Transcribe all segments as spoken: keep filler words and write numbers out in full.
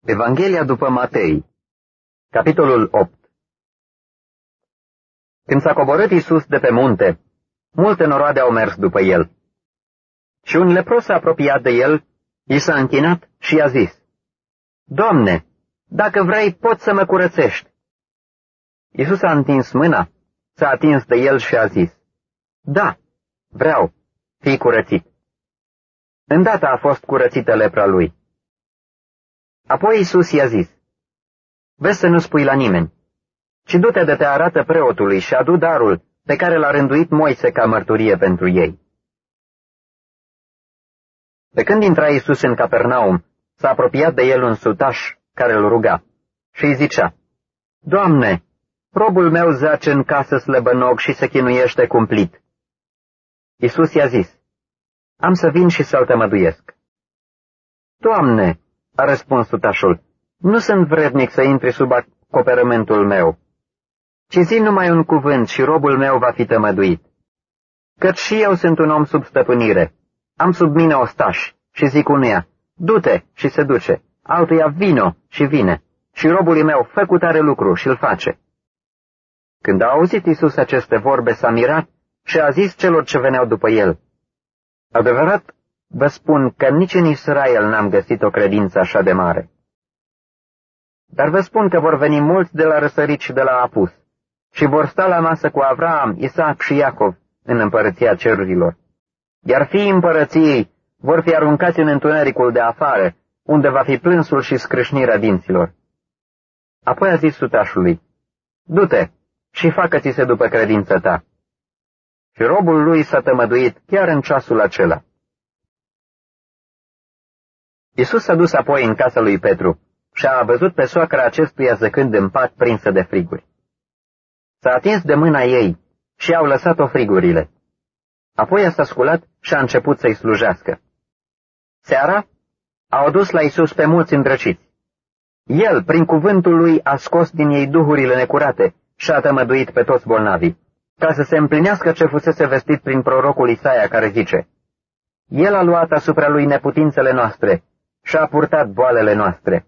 Evanghelia după Matei, capitolul opt. Când s-a coborât Iisus de pe munte, multe noroade au mers după el. Și un lepros s-a apropiat de el, i s-a închinat și i-a zis: Doamne, dacă vrei, poți să mă curățești. Iisus a întins mâna, s-a atins de el și a zis: Da, vreau, fii curățit. Îndată a fost curățită lepra lui. Apoi Iisus i-a zis: Vezi să nu spui la nimeni, ci du-te de te arată preotului și adu darul pe care l-a rânduit Moise ca mărturie pentru ei. Pe când intra Iisus în Capernaum, s-a apropiat de el un sutaș care îl ruga și îi zicea: Doamne, robul meu zace în casă slăbănog și se chinuiește cumplit. Iisus i-a zis: Am să vin și să-l tămăduiesc. Doamne, a răspuns sutașul, nu sunt vrednic să intri sub acoperământul meu, ci zi numai un cuvânt și robul meu va fi tămăduit. Căci și eu sunt un om sub stăpânire, am sub mine ostași și zic unuia: du-te și se duce, altuia: vino și vine, și robului meu: fă cu tare lucru și îl face. Când a auzit Iisus aceste vorbe, s-a mirat și a zis celor ce veneau după el: Adevărat vă spun că nici în Israel n-am găsit o credință așa de mare. Dar vă spun că vor veni mulți de la răsărit și de la apus și vor sta la masă cu Avraam, Isaac și Iacov în împărăția cerurilor, iar fiii împărăției vor fi aruncați în întunericul de afară, unde va fi plânsul și scrâșnirea dinților. Apoi a zis sutașului: Du-te și facă-ți se după credința ta. Și robul lui s-a tămăduit chiar în ceasul acela. Iisus s-a dus apoi în casa lui Petru și a văzut pe soacra acestuia zăcând în pat prinsă de friguri. S-a atins de mâna ei și au lăsat-o frigurile. Apoi s-a sculat și a început să-i slujească. Seara au adus la Iisus pe mulți îndrăciți. El, prin cuvântul lui, a scos din ei duhurile necurate și a tămăduit pe toți bolnavii, ca să se împlinească ce fusese vestit prin prorocul Isaia, care zice: El a luat asupra lui neputințele noastre și a purtat boalele noastre.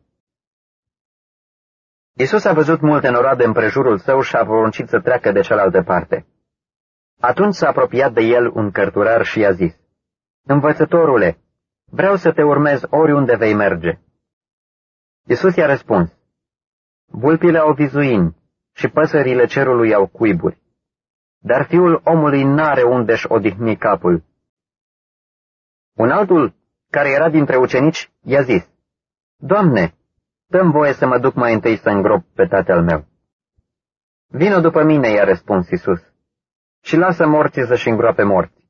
Iisus a văzut multe noroade împrejurul său și a poruncit să treacă de cealaltă parte. Atunci s-a apropiat de el un cărturar și i-a zis: Învățătorule, vreau să te urmez oriunde vei merge. Iisus i-a răspuns: Vulpile au vizuini și păsările cerului au cuiburi, dar Fiul omului n-are unde-și odihni capul. Un altul, care era dintre ucenici, i-a zis: Doamne, dă-mi voie să mă duc mai întâi să îngrop pe tatăl meu. Vino după mine, i-a răspuns Iisus, și lasă morții să-și îngroape morți.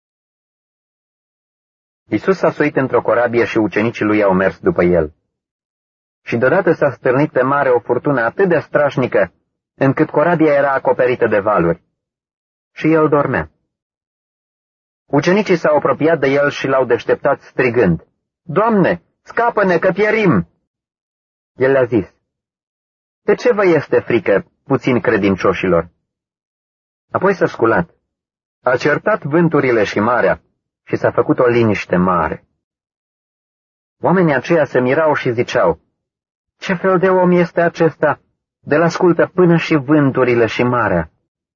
Iisus s-a suit într-o corabie și ucenicii lui au mers după el. Și deodată s-a stârnit pe mare o furtună atât de strașnică, încât corabia era acoperită de valuri. Și el dormea. Ucenicii s-au apropiat de el și l-au deșteptat strigând: Doamne, scapă-ne că pierim! El le-a zis: De ce vă este frică, puțin credincioșilor? Apoi s-a sculat, a certat vânturile și marea și s-a făcut o liniște mare. Oamenii aceia se mirau și ziceau: Ce fel de om este acesta, de-l ascultă până și vânturile și marea?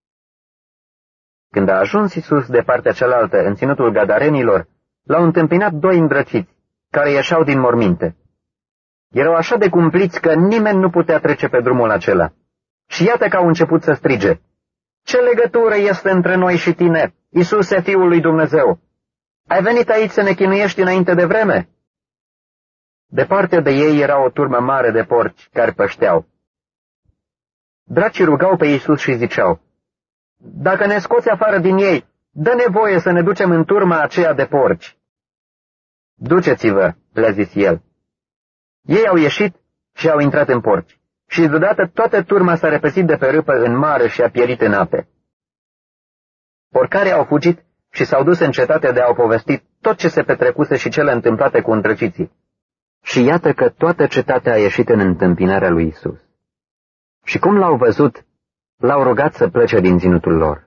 Când a ajuns Iisus de partea cealaltă, în ținutul Gadarenilor, l-au întâmpinat doi îndrăciți, care ieșeau din morminte. Erau așa de cumpliți că nimeni nu putea trece pe drumul acela. Și iată că au început să strige: Ce legătură este între noi și tine, Iisuse, Fiul lui Dumnezeu? Ai venit aici să ne chinuiești înainte de vreme? Departe de ei era o turmă mare de porci care pășteau. Dracii rugau pe Iisus și ziceau: Dacă ne scoți afară din ei, dă-ne voie să ne ducem în turma aceea de porci. Duceți-vă, le-a zis el. Ei au ieșit și au intrat în porci, și deodată toată turma s-a repezit de pe râpă în mare și a pierit în ape. Porcarii au fugit și s-au dus în cetate de a-au povestit tot ce se petrecuse și cele întâmplate cu îndrăciții. Și iată că toată cetatea a ieșit în întâmpinarea lui Iisus. Și cum l-au văzut, l-au rugat să plece din ținutul lor.